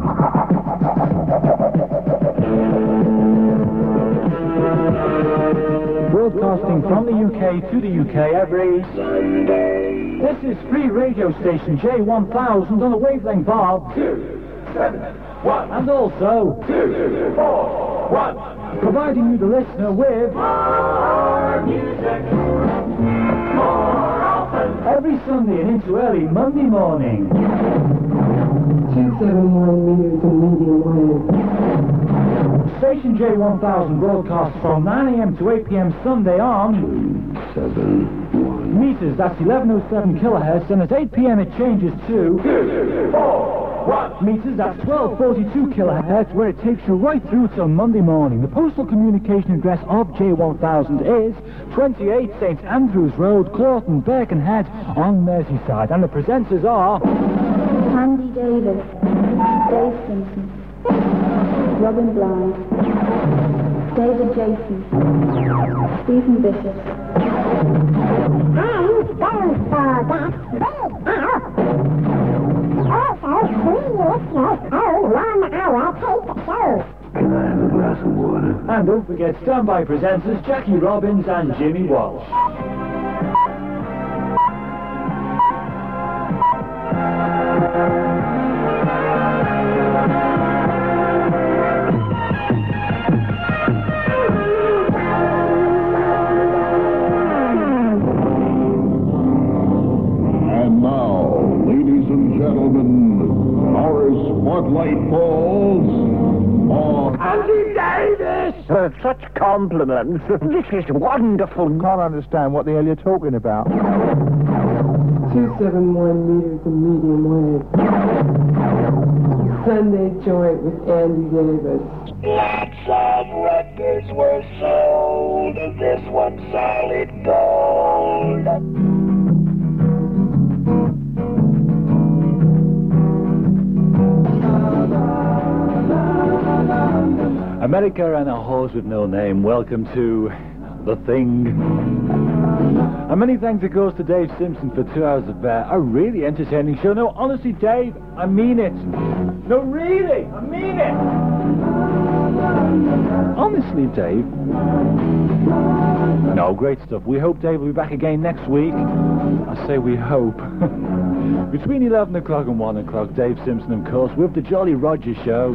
Broadcasting from the UK to the UK every Sunday. This is free radio station J1000 on the wavelength of 271 and also 241, providing you the listener with more music, more often, every Sunday and into early Monday morning. 271 meters in medium wave. Station J1000 broadcasts from 9 a.m. to 8 p.m. Sunday on 271 meters, that's 1107 kilohertz, and at 8 p.m. it changes to 241 meters, that's 1242 kilohertz, where it takes you right through till Monday morning. The postal communication address of J1000 is 28 St Andrews Road, Clawton, Birkenhead on Merseyside, and the presenters are Andy Davis, Dave Simpson, Robin Blythe, David Jason, Stephen Bishop. And those for that big house. Also, free listeners own 1 hour paper shows. Can I have a glass of water? And don't forget standby presenters Jackie Robbins and Jimmy Walsh. Spotlight falls on Andy Davis! Such compliments. This is wonderful. Can't understand what the hell you're talking about. 271 meters in medium wave. Sunday joint with Andy Davis. Lots of records were sold. This one's solid gold. America and a horse with no name, welcome to The Thing. And many thanks, of course, to Dave Simpson for 2 hours of a really entertaining show. No, honestly, Dave, I mean it. No, really, I mean it. Honestly, Dave. No, great stuff. We hope Dave will be back again next week. I say we hope. Between 11 o'clock and 1 o'clock, Dave Simpson, of course, with the Jolly Roger Show.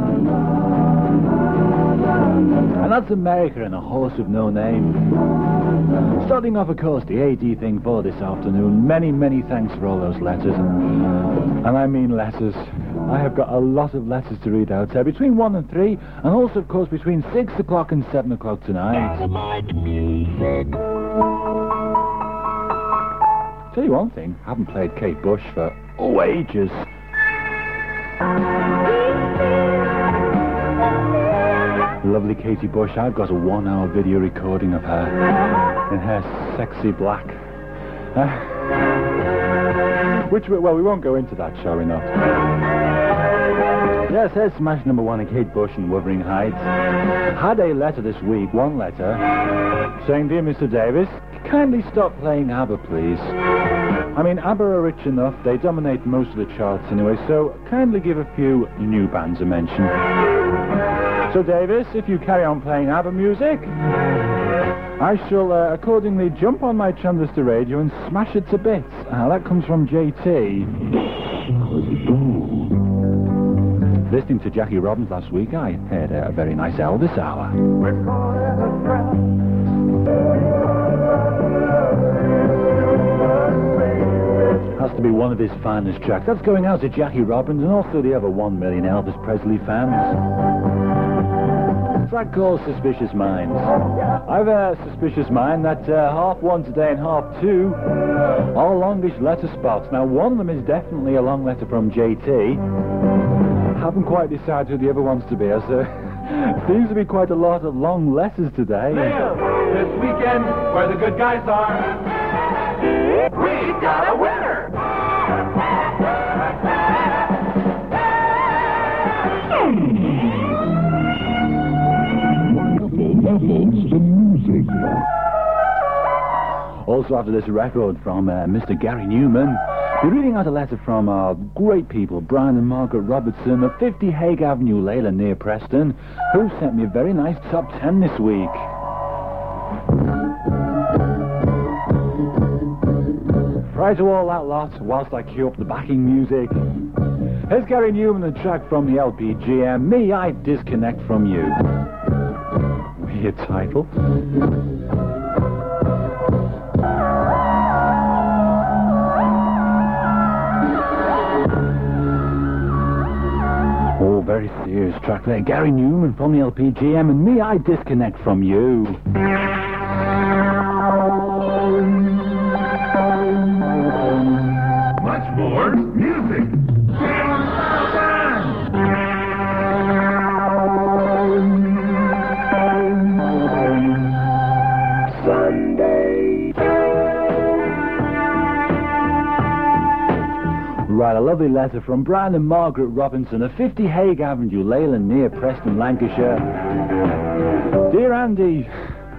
And that's America and a horse with no name. Starting off, of course, the AD thing for this afternoon. Many, many thanks for all those letters. And I mean letters. I have got a lot of letters to read out there between 1 and 3, and also, of course, between 6 o'clock and 7 o'clock tonight. Tell you one thing, I haven't played Kate Bush for ages. Lovely Katie Bush. I've got a 1-hour video recording of her in her sexy black. Well, we won't go into that, shall we not? Yes, there's smash number 1 of Kate Bush in Wuthering Heights. Had a letter this week, one letter, saying, "Dear Mr. Davis, kindly stop playing ABBA, please. I mean, ABBA are rich enough, they dominate most of the charts anyway, so kindly give a few new bands a mention." So, Davis, if you carry on playing ABBA music, I shall accordingly jump on my transistor radio and smash it to bits. That comes from JT. Listening to Jackie Robbins last week, I had a very nice Elvis hour. Has to be one of his finest tracks. That's going out to Jackie Robbins and also the other 1 million Elvis Presley fans. Track called Suspicious Minds. I've a suspicious mind that 1:30 today and 2:30 are longish letter spots. Now, one of them is definitely a long letter from JT. Haven't quite decided who the other one's to be, as seems to be quite a lot of long letters today. Neil, this weekend, where the good guys are, we got a winner! The music. Also after this record from Mr. Gary Newman, We're reading out a letter from our great people, Brian and Margaret Robertson of 50 Hague Avenue, Leyland, near Preston, who sent me a very nice top 10 this week. Prior to all that lot, whilst I cue up the backing music, here's Gary Newman, the track from the LPGM, Me, I Disconnect From You. Weird title. Oh, very serious track there. Gary Newman from the LPGM and Me, I Disconnect From You. Much more music. Sunday. Right, a lovely letter from Brian and Margaret Robinson of 50 Hague Avenue, Leyland, near Preston, Lancashire. Dear Andy,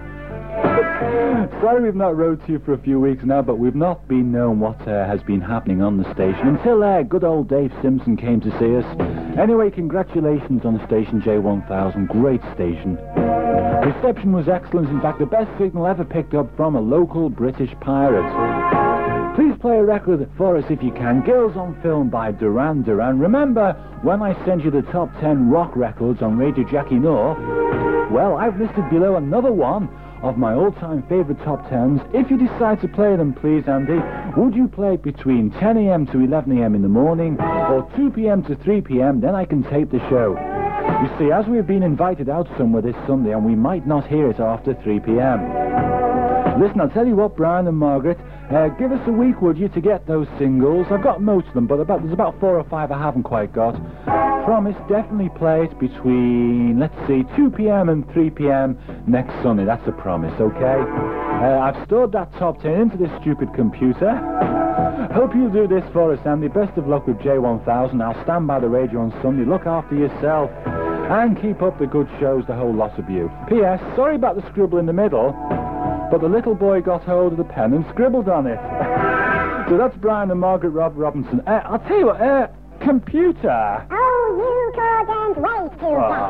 sorry we've not wrote to you for a few weeks now, but we've not been known what has been happening on the station until good old Dave Simpson came to see us. Anyway, congratulations on the station J1000, great station. Reception was excellent, in fact the best signal ever picked up from a local British pirate. Please play a record for us if you can. Girls on Film by Duran Duran. Remember, when I send you the top 10 rock records on Radio Jackie North, well, I've listed below another one of my all-time favourite top 10s. If you decide to play them, please, Andy, would you play it between 10 a.m. to 11 a.m. in the morning or 2 p.m. to 3 p.m.? Then I can tape the show. You see, as we've been invited out somewhere this Sunday and we might not hear it after 3 p.m. Listen, I'll tell you what, Brian and Margaret, give us a week, would you, to get those singles. I've got most of them, but there's about 4 or 5 I haven't quite got. Promise, definitely play it between, let's see, 2 p.m. and 3 p.m. next Sunday. That's a promise, okay? I've stored that top 10 into this stupid computer. Hope you'll do this for us, Andy. Best of luck with J1000. I'll stand by the radio on Sunday. Look after yourself. And keep up the good shows, the whole lot of you. P.S. Sorry about the scribble in the middle, but the little boy got hold of the pen and scribbled on it. So that's Brian and Margaret Robinson. I'll tell you what, computer. Oh, you couldn't wait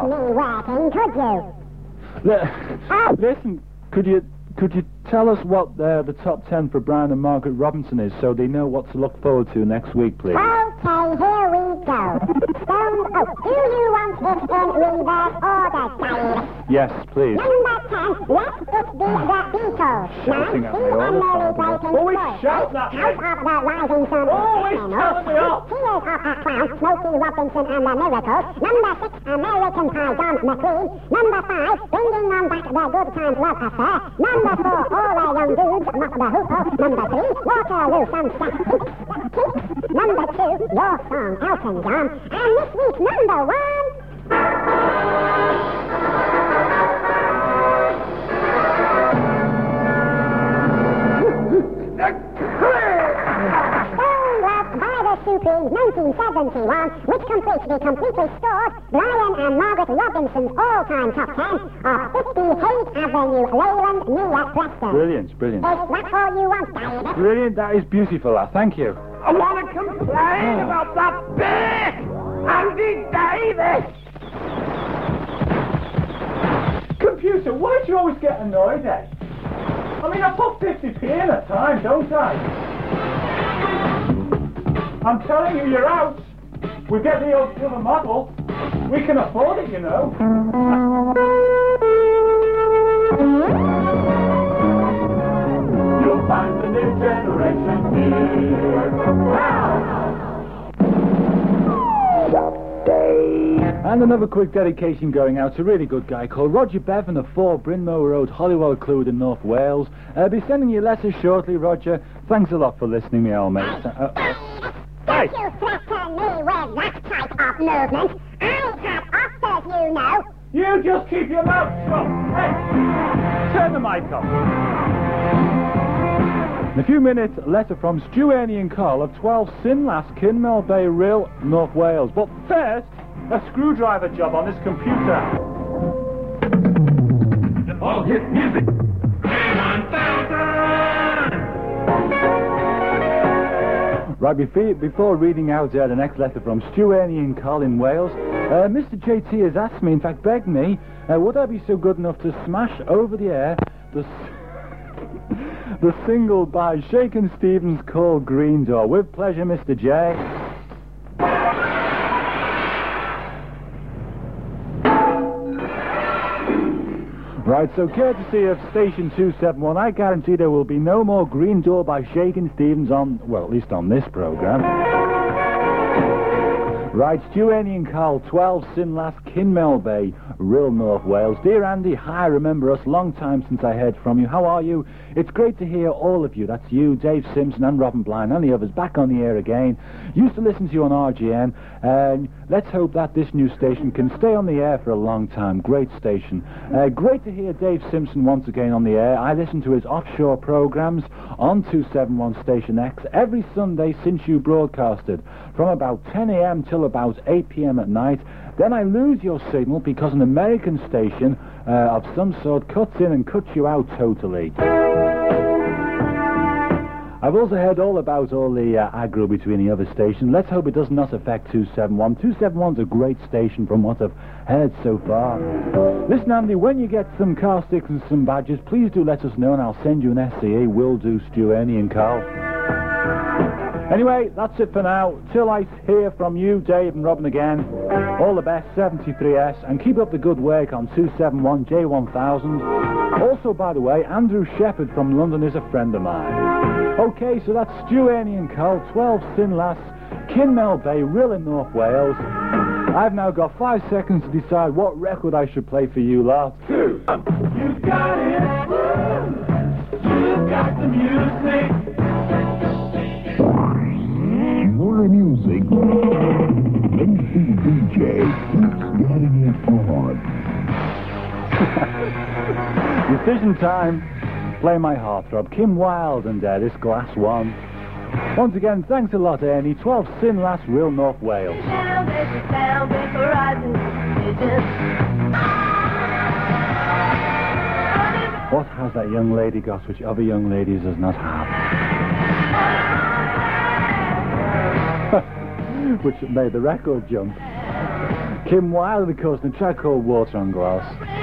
to get me working, could you? Listen, could you tell us what the top 10 for Brian and Margaret Robinson is, so they know what to look forward to next week, please? Okay, here we go. Do you want it in reverse order, Dave? Yes, please. Number 10, let it be the Beatles. Shouting at me all the time. Oh, he's shouting at me. Out of the rising sun. Oh, he's telling me off. Tears of a Clown, Smokey Robinson and the Miracles. Number 6, American Pie, John McLean. Number 5, Bringing On Back the Good Times Love Affair. Number 4, All the Young Dudes, Not the Hoople. Number 3, Waterloo Sunset. Number 2, Your Song, Elton John. And this week's number 1... Supreme 1971, which completes the completely stored Brian and Margaret Robinson's all-time top 10 of 50 Hague Avenue, Leyland, near Preston. Brilliant, brilliant. Is that all you want, David? Brilliant, that is beautiful, thank you. I want to complain about that bit! Andy Davis! Computer, why do you always get annoyed, eh? I mean, I put 50p in at time, don't I? I'm telling you, you're out. We get the old silver model. We can afford it, you know. You'll find the new generation here. Someday. And another quick dedication going out to a really good guy called Roger Bevan of 4 Brynmow Road, Holywell Clwyd in North Wales. I'll be sending you letters shortly, Roger. Thanks a lot for listening, me old mate. Don't you threaten me with that type of movement. I have offers, you know. You just keep your mouth shut. Hey, turn the mic off. In a few minutes, a letter from Stu, Ernie and Carl of 12 Sinlas, Kinmel Bay, Rill, North Wales. But first, a screwdriver job on this computer. All hit music. J1000! Right, before reading out the next letter from Stu Ernie in Carl in Wales, Mr. JT has asked me, in fact begged me, would I be so good enough to smash over the air the single by Shakin' Stevens called Green Door. With pleasure, Mr. J. Right, so courtesy of Station 271, I guarantee there will be no more Green Door by Shakin' Stevens on, well, at least on this programme. Right, Stu Ernie and Carl, 12 Sinlas, Kinmel Bay, Rhyl, North Wales. Dear Andy, hi, remember us, long time since I heard from you. How are you? It's great to hear all of you. That's you, Dave Simpson and Robin Blind, and the others back on the air again. Used to listen to you on RGN, and let's hope that this new station can stay on the air for a long time. Great station. Great to hear Dave Simpson once again on the air. I listen to his offshore programmes on 271 Station X every Sunday since you broadcasted, from about 10 a.m. till about 8 p.m. at night. Then I lose your signal because an American station of some sort cuts in and cuts you out totally. I've also heard all about all the aggro between the other stations. Let's hope it does not affect 271. 271's a great station from what I've heard so far. Listen, Andy, when you get some car sticks and some badges, please do let us know and I'll send you an SCE. Will do, Stu Ernie and Carl. Anyway, that's it for now. Till I hear from you, Dave and Robin again, all the best, 73S, and keep up the good work on 271 J1000. Also, by the way, Andrew Shepherd from London is a friend of mine. Okay, so that's Stu Ernie and Carl, 12 Sinlas, Kinmel Bay, Rhyl in North Wales. I've now got 5 seconds to decide what record I should play for you lot. 2. You got it. You got the music. More music. MC DJ keeps getting it on. Decision time. Play my heartthrob. Kim Wilde and this Glass One. Once again, thanks a lot, Ernie. 12 Sinlas, Rhyl, North Wales. What has that young lady got which other young ladies does not have? Which made the record jump. Kim Wilde, of course, and a track called Water on Glass.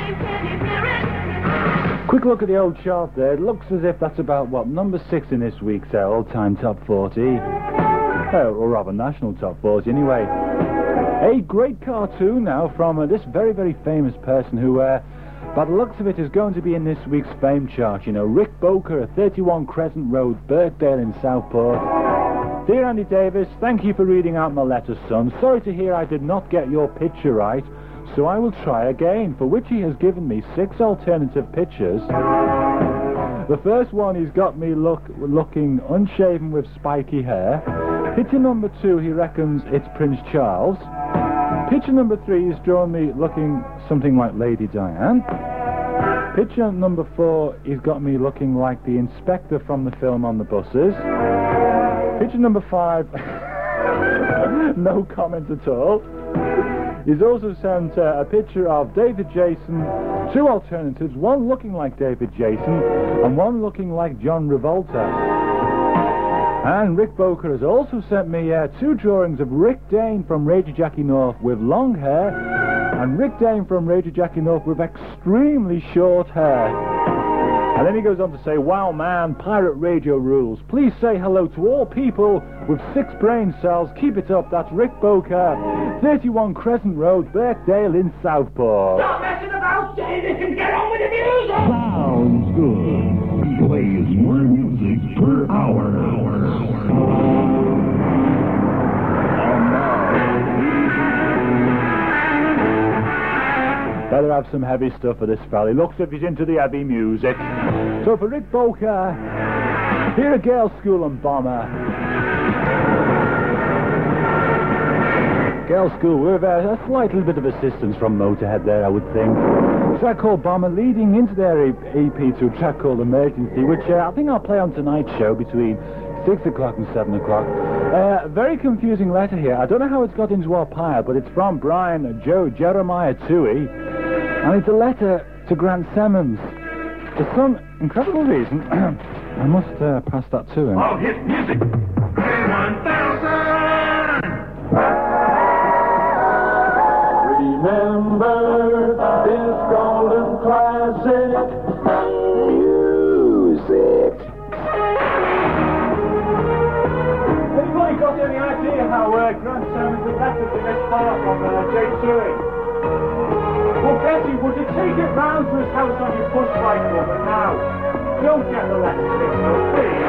Quick look at the old chart there. It looks as if that's about, what, number 6 in this week's all-time top 40. Or rather, national top 40, anyway. A great cartoon now from this very, very famous person who, by the looks of it, is going to be in this week's fame chart. You know, Rick Boker at 31 Crescent Road, Birkdale in Southport. Dear Andy Davis, thank you for reading out my letter, son. Sorry to hear I did not get your picture right, so I will try again, for which he has given me 6 alternative pictures. The first one, he's got me looking unshaven with spiky hair. Picture number 2, he reckons it's Prince Charles. Picture number 3, he's drawn me looking something like Lady Diane. Picture number 4, he's got me looking like the inspector from the film On the Buses. Picture number 5, no comment at all. He's also sent a picture of David Jason, 2 alternatives, one looking like David Jason and one looking like John Travolta. And Rick Boker has also sent me 2 drawings of Rick Dane from Ranger Jackie North with long hair and Rick Dane from Ranger Jackie North with extremely short hair. And then he goes on to say, wow man, pirate radio rules. Please say hello to all people with 6 brain cells. Keep it up. That's Rick Boker, 31 Crescent Road, Birkdale in Southport. Stop messing about, David, and get on with the music! Sounds good. He plays more music per hour. Better have some heavy stuff for this fella. Looks as if he's into the heavy music. So for Rick Boker, here a Girls' School and Bomber. Girls' School with a slight little bit of assistance from Motorhead there, I would think. A track called Bomber leading into their EP to a track called Emergency, which I think I'll play on tonight's show between 6 o'clock and 7 o'clock. Very confusing letter here. I don't know how it's got into our pile, but it's from Brian Jeremiah Toohey. And it's a letter to Grant Simmons. For some incredible reason, I must pass that to him. All his music. 1,000. car from J2. Well, Betty, would you take it round to his house on your push bike over now? Don't get the letter fixed up, please.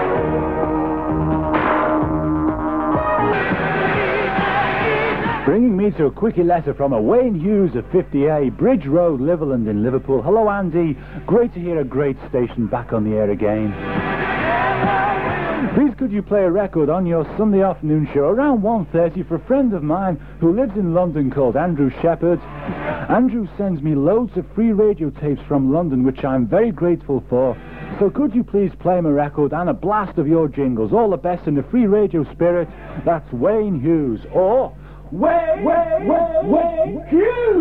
Bringing me to a quickie letter from a Wayne Hughes of 50A, Bridge Road, Liverland in Liverpool. Hello, Andy. Great to hear a great station back on the air again. Please could you play a record on your Sunday afternoon show around 1:30 for a friend of mine who lives in London called Andrew Shepherd. Andrew sends me loads of free radio tapes from London, which I'm very grateful for. So could you please play him a record and a blast of your jingles? All the best in the free radio spirit. That's Wayne Hughes. Or Wayne Hughes!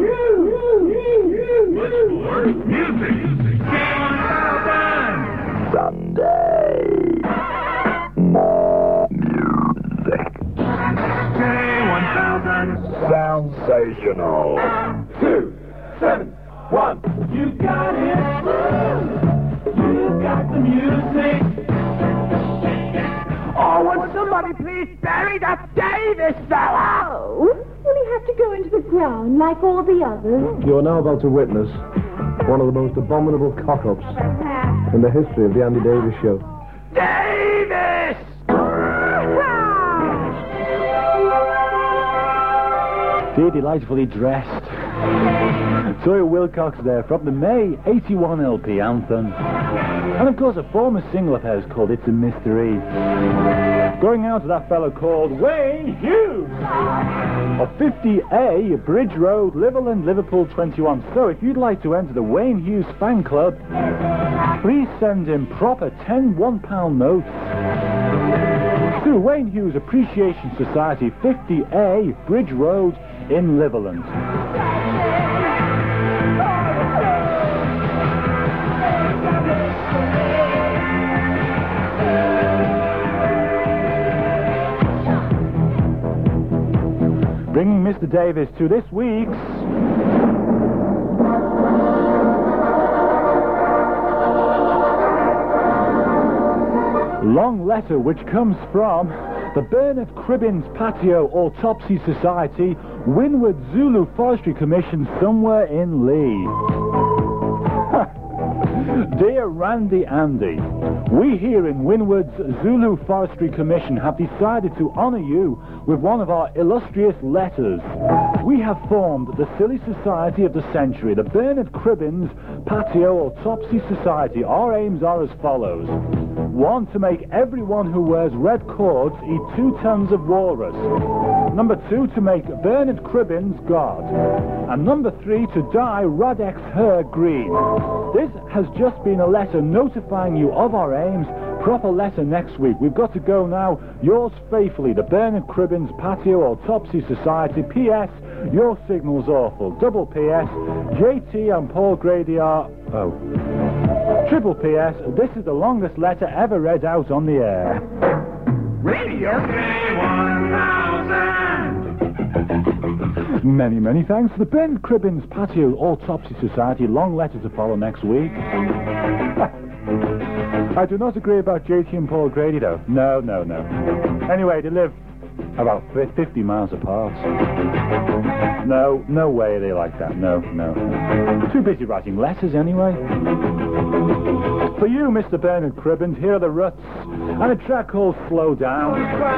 Music! Sunday. More music. K1000. Sensational. 2, 7, 1. You got it. You got the music. Oh, would somebody please bury that Davis fella? Oh, will he have to go into the ground like all the others? You're now about to witness one of the most abominable cock-ups in the history of the Andy Davis Show. Davis! Dear delightfully dressed. Toya Wilcox there from the May 81 LP Anthem. And of course a former single of hers called It's a Mystery. Going out to that fellow called Wayne Hughes of 50A, Bridge Road, Liverland, Liverpool 21. So if you'd like to enter the Wayne Hughes fan club, please send him proper 10 £1 notes to Wayne Hughes Appreciation Society, 50A, Bridge Road in Liverland. Bringing Mr. Davis to this week's long letter, which comes from the Bernard Cribbins Patio Autopsy Society, Windward Zulu Forestry Commission, somewhere in Lee. Dear Randy Andy, we here in Windward's Zulu Forestry Commission have decided to honour you with one of our illustrious letters. We have formed the Silly Society of the Century, the Bernard Cribbins Patio Autopsy Society. Our aims are as follows. 1, to make everyone who wears red cords eat 2 tons of walrus. Number 2, to make Bernard Cribbins God. And number 3, to dye Radek's hair green. This has just been a letter notifying you of our aims. Proper letter next week. We've got to go now. Yours faithfully, the Bernard Cribbins Patio Autopsy Society. P.S. Your signal's awful. Double P.S. JT and Paul Grady are... Oh. Triple P.S. This is the longest letter ever read out on the air. Radio K1000. Many, many thanks to the Bernard Cribbins Patio Autopsy Society. Long letter to follow next week. I do not agree about JT and Paul Grady, though. No. Anyway, they live about 50 miles apart. No way they like that. No. Too busy writing letters, anyway. For you, Mr. Bernard Cribbins, here are the Ruts, and a track called Slow Down.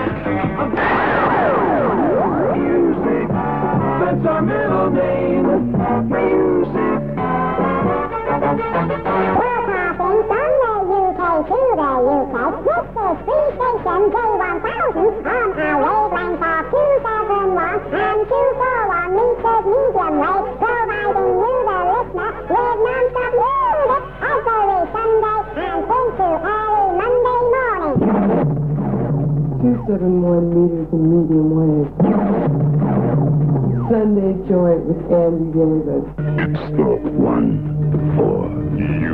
Music, that's our middle name. Music. This is free station J1000 on our wavelength of 271 and 241 meters medium wave, providing you, the listener, with non-stop music every Sunday and into early Monday morning. 271 meters in medium wave. Sunday joint with Andy Davis. It's the one for you.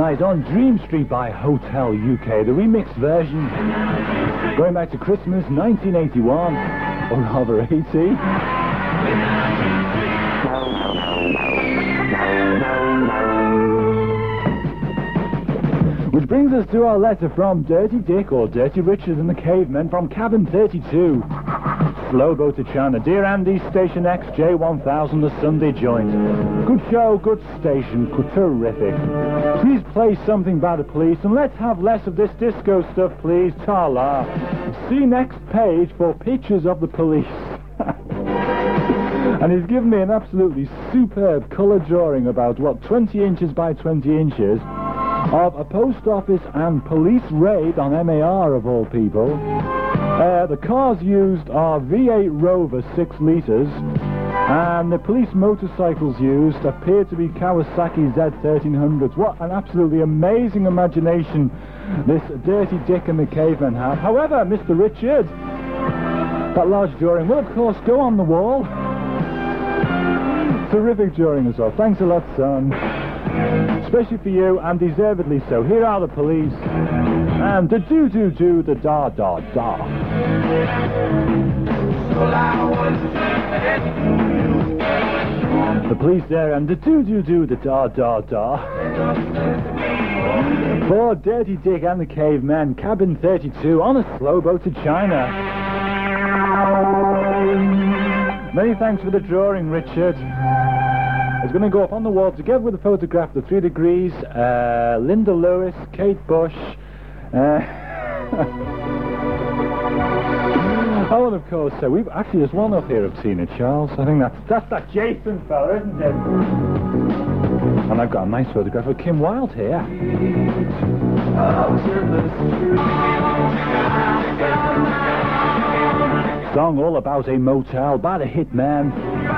tonight on Dream Street by Hotel UK, the remixed version, going back to Christmas 1981, or rather 80. Which brings us to our letter from Dirty Dick, or Dirty Richard and the Cavemen, from Cabin 32. Slow-Boat to China. Dear Andy, Station X, J1000, the Sunday Joint. Good show, good station, terrific. Please play something by the Police, and let's have less of this disco stuff, please. Ta-la. See next page for pictures of the Police. And he's given me an absolutely superb colour drawing about, 20 inches by 20 inches of a post office and police raid on MAR, of all people. The cars used are V8 Rover 6 litres, and the police motorcycles used appear to be Kawasaki Z1300s. What an absolutely amazing imagination this Dirty Dick and the Cavemen have. However, Mr. Richard, that large drawing will of course go on the wall. Terrific drawing as well. Thanks a lot, son. Especially for you, and deservedly so. Here are the Police. And the do-do-do, the da-da-da. The Police there, and the do-do-do, the da-da-da. For Dirty Dick and the Cavemen, Cabin 32 on a slow boat to China. Many thanks for the drawing, Richard. It's going to go up on the wall together with a photograph of the 3 Degrees, Linda Lewis, Kate Bush. Oh, and of course, we've actually there's one up here of Tina Charles. I think that's that Jason fella, isn't it? And I've got a nice photograph of Kim Wilde here. Song all about a motel by the Hitman.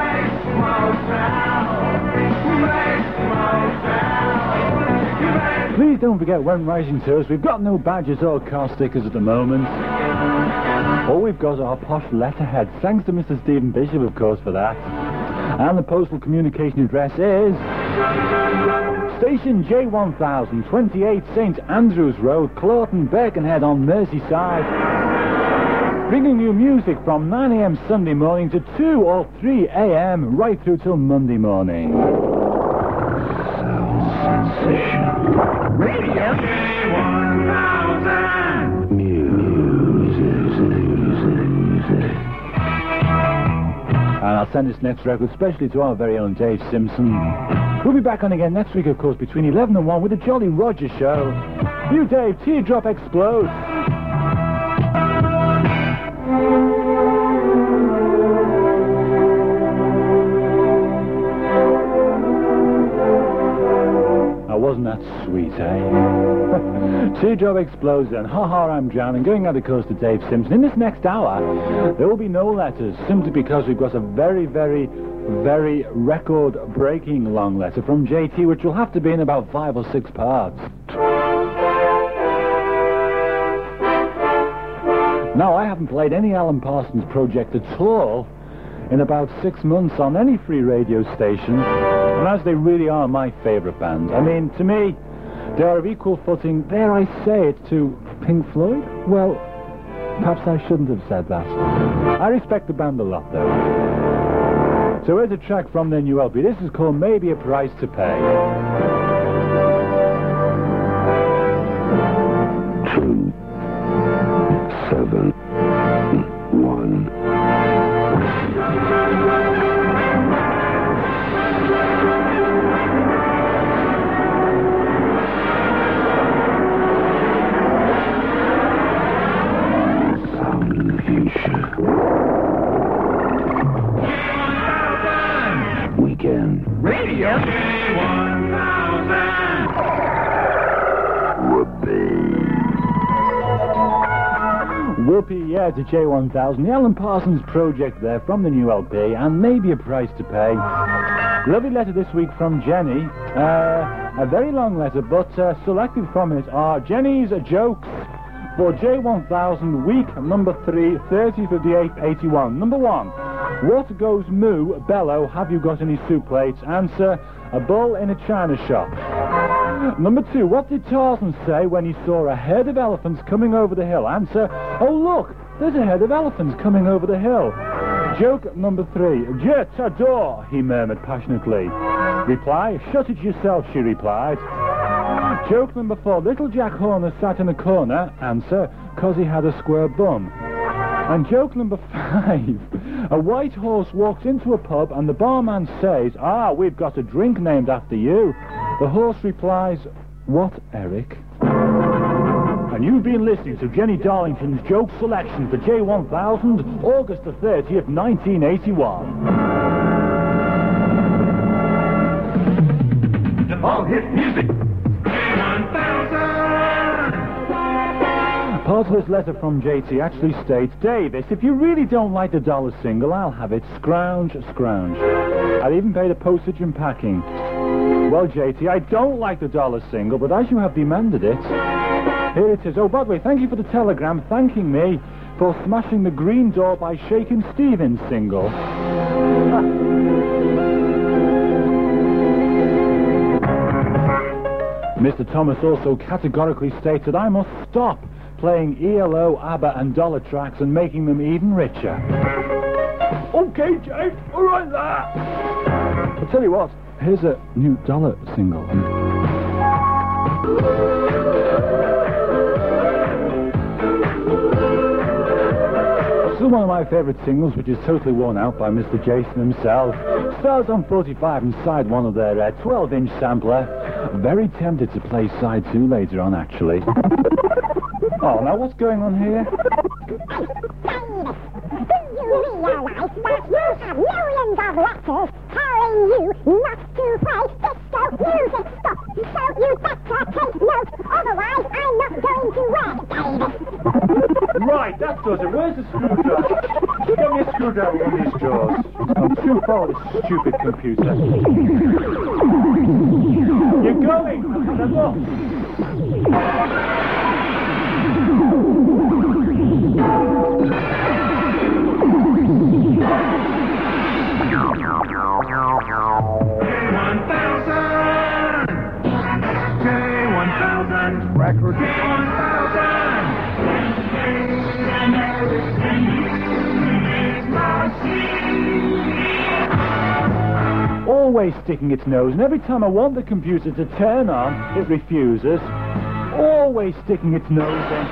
Please don't forget, when writing to us, we've got no badges or car stickers at the moment. All we've got are posh letterheads. Thanks to Mr. Stephen Bishop, of course, for that. And the postal communication address is Station J1000, 28 St Andrews Road, Clawton, Birkenhead on Merseyside. Bringing you music from 9 a.m. Sunday morning to 2 or 3 a.m. right through till Monday morning. Radio J1000. Music. And I'll send this next record especially to our very own Dave Simpson. We'll be back on again next week, of course, between 11 and 1 with the Jolly Roger Show. You, Dave, Teardrop Explodes. Wasn't that sweet, eh? Teardrop Explodes and Ha Ha I'm Drowning, going out of course to Dave Simpson. In this next hour, there will be no letters, simply because we've got a very, very, very record-breaking long letter from JT, which will have to be in about 5 or 6 parts. Now, I haven't played any Alan Parsons Project at all in about 6 months on any free radio station, and as they really are my favourite band. I mean, to me, they are of equal footing, dare I say it, to Pink Floyd? Well, perhaps I shouldn't have said that. I respect the band a lot, though. So here's a track from their new LP. This is called Maybe a Price to Pay. 2, 7, 1. Weekend Radio J1000. Whoopee, yeah, to J1000. The Alan Parsons Project there from the new LP, and maybe a price to pay. Lovely letter this week from Jenny. A very long letter, but selected from it are Jenny's jokes for J1000 week number 3, 30th of the 8th, 81. Number 1. What goes moo, bellow, have you got any soup plates? Answer, a bull in a china shop. Number 2, what did Tarzan say when he saw a herd of elephants coming over the hill? Answer, oh look, there's a herd of elephants coming over the hill. Joke number 3, Je t'adore, he murmured passionately. Reply, shut it yourself, she replied. Joke number 4, little Jack Horner sat in a corner. Answer, 'cause he had a square bum. And joke number 5, a white horse walks into a pub and the barman says, ah, we've got a drink named after you. The horse replies, what, Eric? And you've been listening to Jenny Darlington's joke selection for J1000, August the 30th, 1981. All hit music. Part of this letter from JT actually states, Davis, if you really don't like the dollar single, I'll have it. Scrounge, scrounge. I'd even pay the postage and packing. Well, JT, I don't like the dollar single, but as you have demanded it, here it is. Oh, by the way, thank you for the telegram thanking me for smashing the green door by Shakin' Stevens single. Mr. Thomas also categorically states that I must stop playing ELO, ABBA and dollar tracks and making them even richer. Okay, Jake, all right there. I'll tell you what, here's a new dollar single. Still one of my favourite singles, which is Totally Worn Out by Mr. Jason himself. Stars on 45 and side 1 of their 12-inch sampler. Very tempted to play side 2 later on, actually. Oh, now what's going on here? Do you realise that you have millions of letters telling you not to play disco music stuff? So you better take note, otherwise I'm not going to work, Davis. Right, that does it. Where's the screwdriver? Get me a screwdriver in one of these drawers. I'm too far with this stupid computer. You're going! Now look! J1000 record. Always sticking its nose, and every time I want the computer to turn on, it refuses. Always sticking its nose in.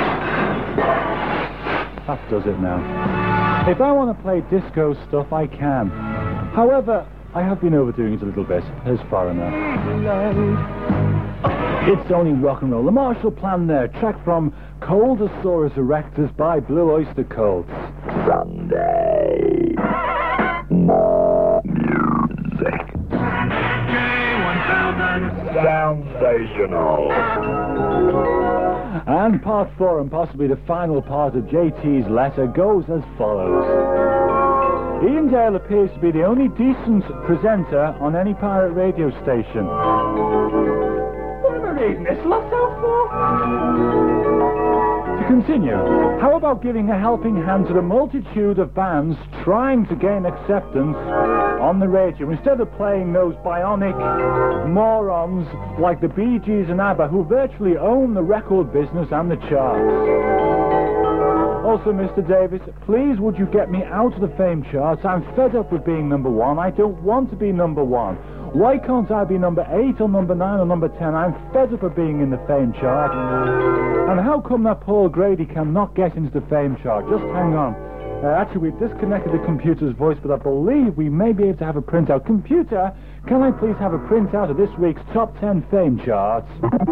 That does it now. If I want to play disco stuff, I can. However, I have been overdoing it a little bit. There's far enough. It's only rock and roll. The Marshall Plan there, track from Coldosaurus Erectus by Blue Oyster Cult. Sunday. More music. J1000 Sensational. And part 4, and possibly the final part of JT's letter, goes as follows. Ian Dale appears to be the only decent presenter on any pirate radio station. What am I reading this lot out for? To continue, how about giving a helping hand to the multitude of bands trying to gain acceptance on the radio, instead of playing those bionic morons like the Bee Gees and ABBA, who virtually own the record business and the charts. Also, Mr. Davis, please would you get me out of the fame charts? I'm fed up with being number 1. I don't want to be number 1. Why can't I be number 8 or number 9 or number 10? I'm fed up of being in the fame chart. And how come that Paul Grady cannot get into the fame chart? Just hang on. Actually, we've disconnected the computer's voice, but I believe we may be able to have a printout. Computer, can I please have a printout of this week's top 10 fame charts?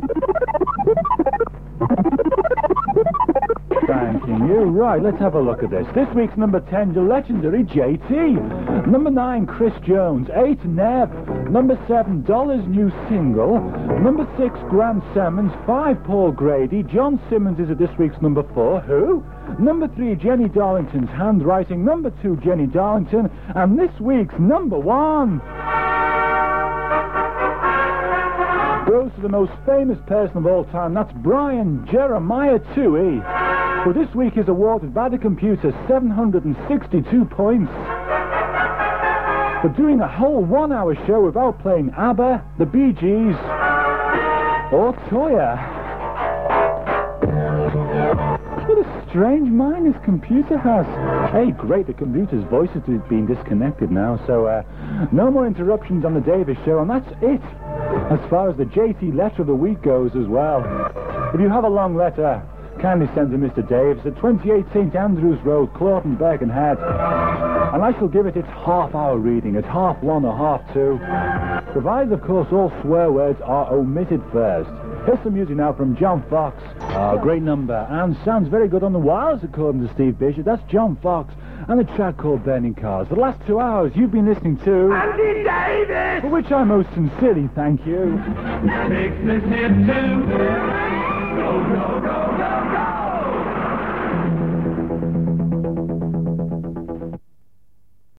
Thanking you. Right, let's have a look at this. This week's number 10, the legendary JT. Number 9, Chris Jones. 8, Nev. Number 7, Dollar's new single. Number 6, Grant Simmons. 5, Paul Grady. John Simmons is at this week's number 4. Who? Number 3, Jenny Darlington's handwriting. Number 2, Jenny Darlington. And this week's number 1 goes to the most famous person of all time. That's Brian Jeremiah Toohey, who this week is awarded by the computer 762 points for doing a whole 1-hour show without playing ABBA, the Bee Gees, Or Toya. What a strange mind this computer has. Hey, great, the computer's voice has been disconnected now, so no more interruptions on the Davis Show, and that's it. As far as the JT letter of the week goes as well. If you have a long letter, kindly send to Mr. Davis at 28 St. Andrews Road, Clawton, Birkenhead. And I shall give it its half-hour reading at 1:30 or 2:30. Provided, of course, all swear words are omitted first. Here's some music now from John Fox. Great number, and sounds very good on the wires, according to Steve Bishop. That's John Fox, and the track called Burning Cars. For the last 2 hours, you've been listening to... Andy Davis! For which I most sincerely thank you. Takes this here too.